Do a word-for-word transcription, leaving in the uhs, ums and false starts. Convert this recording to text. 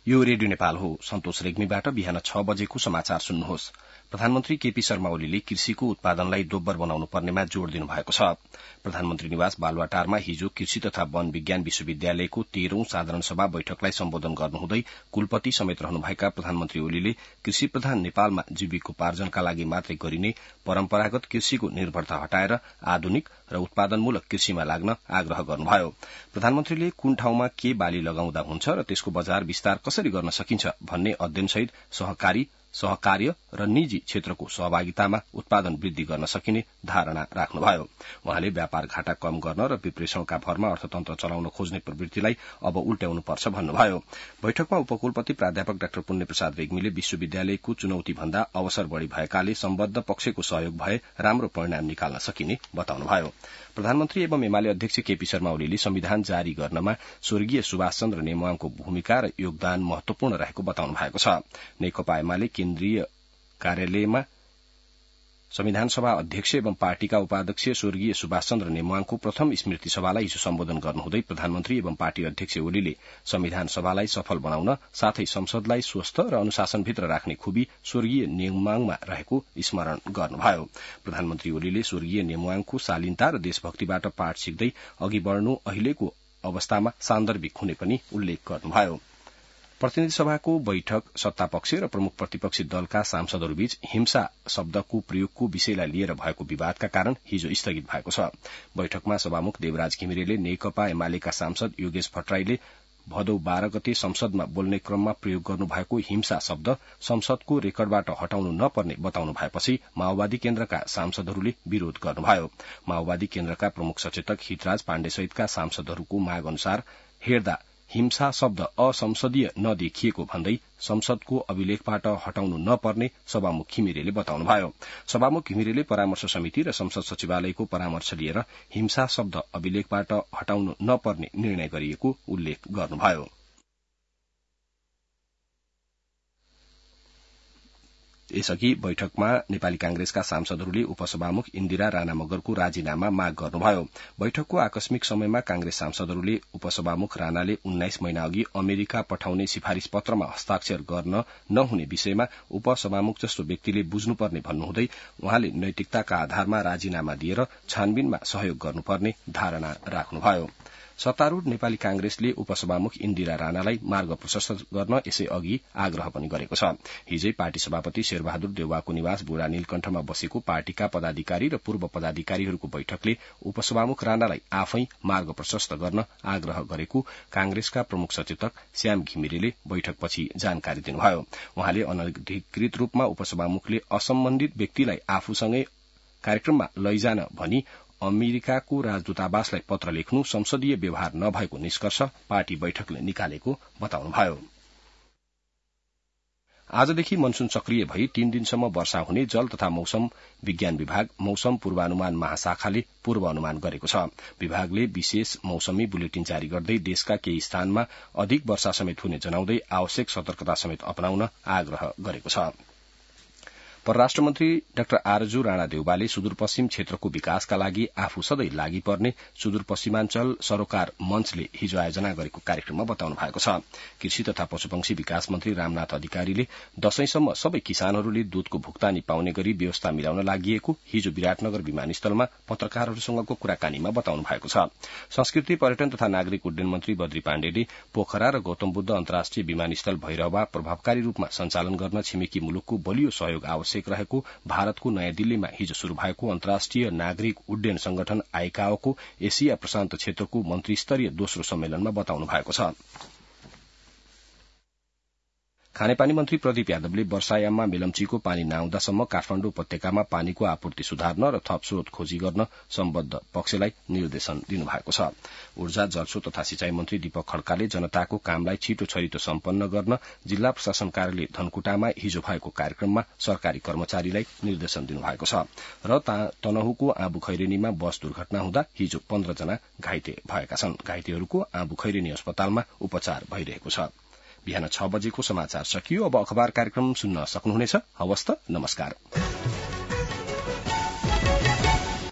यो रेडियो नेपाल हो। सन्तोष रेग्मीबाट बिहान छ बजेको समाचार सुन्नुहोस्। प्रधानमन्त्री केपी शर्मा ओलीले कृषिको उत्पादनलाई दोब्बर बनाउनु पर्नेमा जोड़ दिनुभएको छ। प्रधानमन्त्री निवास बालुवाटारमा हिजो कृषि तथा वन विज्ञान विश्वविद्यालयको तेह्रौं साधारण सभा बैठकलाई सम्बोधन गर्नुहुँदै कुलपति समेत रहनुभएका प्रधानमन्त्री ओलीले कृषि प्रधान नेपालमा जीविकोपार्जनका लागि मात्रै गरिने परम्परागत कृषिको निर्भरता हटाएर आधुनिक र उत्पादनमूलक कृषिमा लाग्न आग्रह गर्नुभयो। प्रधानमन्त्रीले कुन ठाउँमा के बाली लगाउँदा हुन्छ र त्यसको बजार विस्तार कसरी गर्न सकिन्छ भन्ने अध्ययनसहित सहकारी सहकार्य र निजी क्षेत्रको सहभागितामा उत्पादन वृद्धि गर्न सकिने धारणा राख्नुभयो। उहाँले व्यापार घाटा कम गर्न र विप्रेषणका भरमा अर्थतन्त्र चलाउन खोज्ने प्रवृत्तिलाई अब उल्ट्याउनुपर्छ भन्नुभयो। बैठकमा उपकुलपति प्राध्यापक डाक्टर पुण्य प्रसाद रेग्मीले विश्वविद्यालयको चुनौती भन्दा अवसर बढ़ी भएकाले सम्बद्ध पक्षको सहयोग भए राम्रो परिणाम निकाल्न सकिने बताउनुभयो। प्रधानमन्त्री एवं एमाले अध्यक्ष केपी शर्मा ओलीले संविधान जारी गर्नमा स्वर्गीय सुभाष चन्द्र नेमुवाङको भूमिका र योगदान महत्वपूर्ण रहेको बताउनु भएको छ। नेकपा एमाले केन्द्रीय कार्यालयमा संविधान सभा अध्यक्ष एवं पार्टीका उपाध्यक्ष स्वर्गीय सुभाष चन्द्र नेमुवाङको प्रथम स्मृति सभालाई हिजो सम्बोधन गर्नुहुँदै प्रधानमन्त्री एवं पार्टी अध्यक्ष ओलीले संविधान सभालाई सफल बनाउन साथै संसदलाई स्वस्थ र अनुशासनभित्र राख्ने खुबी स्वर्गीय नेमुवाङमा रहेको स्मरण गर्नुभयो। प्रधानमन्त्री ओलीले स्वर्गीय नेमुवाङको शालीनता र देशभक्तिबाट पाठ सिक्दै अघि बढ़नु अहिलेको अवस्थामा सान्दर्भिक हुने पनि उल्लेख गर्नुभयो। प्रतिनिधि सभाको बैठक सत्तापक्ष र प्रमुख प्रतिपक्षी दलका सांसदहरूबीच हिंसा शब्दको प्रयोगको विषयलाई लिएर भएको विवादका कारण हिजो स्थगित भएको छ। बैठकमा सभामुख देवराज घिमिरेले नेकपा एमालेका सांसद योगेश भट्टराईले भदौ बाह्र गते संसदमा बोल्ने क्रममा प्रयोग गर्नुभएको हिंसा शब्द संसदको रेकर्डबाट हटाउनु नपर्ने बताउनु भएपछि माओवादी केन्द्रका सांसदहरूले विरोध गर्नुभयो। माओवादी केन्द्रका प्रमुख सचेतक हितराज पाण्डेसहितका सांसदहरूको माग अनुसार हेर्दा हिंसा शब्द असंसदीय नदेखिएको भन्दै संसदको अभिलेखबाट हटाउनु नपर्ने सभामुख घिमिरेले बताउनुभयो। सभामुख घिमिरेले परामर्श समिति र संसद सचिवालयको परामर्श लिएर हिंसा शब्द अभिलेखबाट हटाउनु नपर्ने निर्णय गरिएको उल्लेख गर्नुभयो। यसअघि बैठकमा नेपाली कांग्रेसका सांसदहरूले उपसभामुख इन्दिरा राणा मगरको राजीनामा माग गर्नुभयो। बैठकको आकस्मिक समयमा कांग्रेस सांसदहरूले उपसभामुख राणाले उन्नाइस महिना अघि अमेरिका पठाउने सिफारिश पत्रमा हस्ताक्षर गर्न नहुने विषयमा उपसभामुख जस्तो व्यक्तिले बुझ्नुपर्ने भन्नुहुँदै उहाँले नैतिकताका आधारमा राजीनामा दिएर छानबिनमा सहयोग गर्नुपर्ने धारणा राख्नुभयो। सत्तारूढ़ नेपाली कांग्रेसले उपसभामुख इन्दिरा राणालाई मार्ग प्रशस्त गर्न यसै अघि आग्रह पनि गरेको छ। हिजै पार्टी सभापति शेरबहादुर देउवाको निवास बुढा नीलकण्ठमा बसेको पार्टीका पदाधिकारी र पूर्व पदाधिकारीहरूको बैठकले उपसभामुख राणालाई आफै मार्ग प्रशस्त गर्न आग्रह गरेको कांग्रेसका प्रमुख सचेतक श्याम घिमिरेले बैठकपछि जानकारी दिनुभयो। उहाँले अनधिकृत रूपमा उपसभामुखले असम्बन्धित व्यक्तिलाई आफूसँगै कार्यक्रममा लैजान भनी अमेरिकाको राजदूतावासलाई पत्र लेख्नु संसदीय व्यवहार नभएको निष्कर्ष पार्टी बैठकले निकालेको बताउनुभयो। आजदेखि मनसून सक्रिय भई तीन दिनसम्म वर्षा हुने जल तथा मौसम विज्ञान विभाग मौसम पूर्वानुमान महाशाखाले पूर्वानुमान गरेको छ। विभागले विशेष मौसमी बुलेटिन जारी गर्दै देशका केही स्थानमा अधिक वर्षा समेत हुने जनाउँदै आवश्यक सतर्कता समेत अपनाउन आग्रह गरेको छ। परराष्ट्र मन्त्री डाक्टर आरजू राणा देउवाले सुदूरपश्चिम क्षेत्रको विकासका लागि आफू सधैँ लागि पर्ने सुदूरपश्चिमाञ्चल सरोकार मञ्चले हिजो आयोजना गरेको कार्यक्रममा बताउनु भएको छ। कृषि तथा पशुपक्षी विकास मन्त्री रामनाथ अधिकारीले दशैंसम्म सबै किसानहरूले दूधको भुक्तानी पाउने गरी व्यवस्था मिलाउन लागि हिजो विराटनगर विमानस्थलमा पत्रकारहरूसँगको कुराकानीमा बताउनु भएको छ। संस्कृति पर्यटन तथा नागरिक उड्डयन मन्त्री बद्री पाण्डेले पोखरा र गौतम बुद्ध अन्तर्राष्ट्रिय विमानस्थल भैरहवा प्रभावकारी रूपमा सञ्चालन गर्न छिमेकी मुलुकको बलियो सहयोग आवश्यक रहेको भारतको नयाँ दिल्लीमा हिजो शुरू भएको अन्तर्राष्ट्रिय नागरिक उड्डयन संगठन आइकाओको एसिया प्रशान्त क्षेत्रको मन्त्री स्तरीय दोस्रो सम्मेलनमा बताउनु भएको छ। खानेपानी मन्त्री प्रदीप यादवले वर्षायाममा मेलम्चीको पानी नआउँदासम्म काठमाडौँ उपत्यकामा पानीको आपूर्ति सुधार्न र थप स्रोत खोजी गर्न सम्बद्ध पक्षलाई निर्देशन दिनुभएको छ। ऊर्जा जलस्रोत तथा सिंचाई मन्त्री दीपक खड्काले जनताको कामलाई छिटो छरितो सम्पन्न गर्न जिल्ला प्रशासन कार्यालय धनकुटामा हिजो भएको कार्यक्रममा सरकारी कर्मचारीलाई निर्देशन दिनुभएको छ। र तनहुको आँबु खैरेनीमा बस दुर्घटना हुँदा हिजो पन्ध्र जना घाइते भएका छन्। घाइतेहरूको आँबु खैरेनी अस्पतालमा उपचार भइरहेको छ। बिहान छ बजेको समाचार सकियो। अब अखबार कार्यक्रम सुन्न सक्नुहुनेछ। हवस् त, नमस्कार।